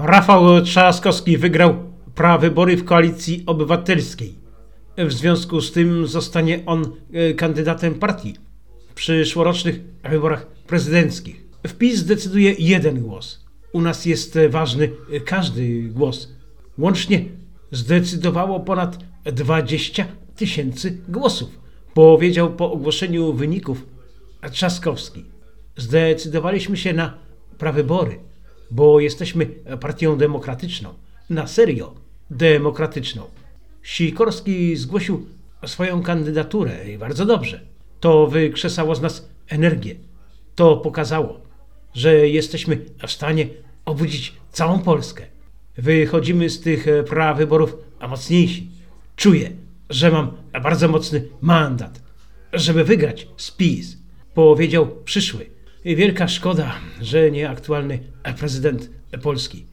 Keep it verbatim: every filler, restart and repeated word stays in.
Rafał Trzaskowski wygrał prawybory w Koalicji Obywatelskiej. W związku z tym zostanie on kandydatem partii w przyszłorocznych wyborach prezydenckich. W PiS decyduje jeden głos. U nas jest ważny każdy głos. Łącznie zdecydowało ponad dwadzieścia tysięcy głosów, powiedział po ogłoszeniu wyników Trzaskowski. Zdecydowaliśmy się na prawybory, bo jesteśmy partią demokratyczną, na serio demokratyczną. Sikorski zgłosił swoją kandydaturę i bardzo dobrze. To wykrzesało z nas energię. To pokazało, że jesteśmy w stanie obudzić całą Polskę. Wychodzimy z tych prawyborów mocniejsi. Czuję, że mam bardzo mocny mandat, żeby wygrać z PiS, powiedział przyszły. Wielka szkoda, że nieaktualny prezydent Polski.